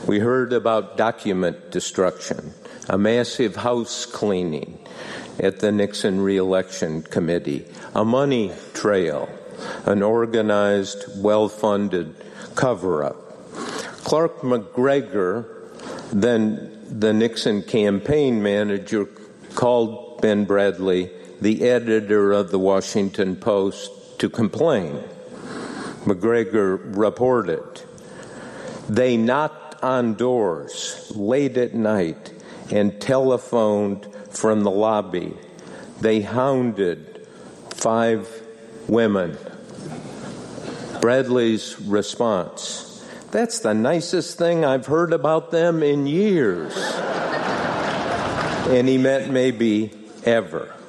We heard about document destruction, a massive house cleaning at the Nixon Re-Election Committee, a money trail, an organized, well-funded cover-up. Clark McGregor, then the Nixon campaign manager, called Ben Bradley, the editor of the Washington Post, to complain. McGregor reported, "They knocked on doors late at night and telephoned from the lobby. They hounded 5 women." Bradley's response, "That's the nicest thing I've heard about them in years." And he meant maybe ever.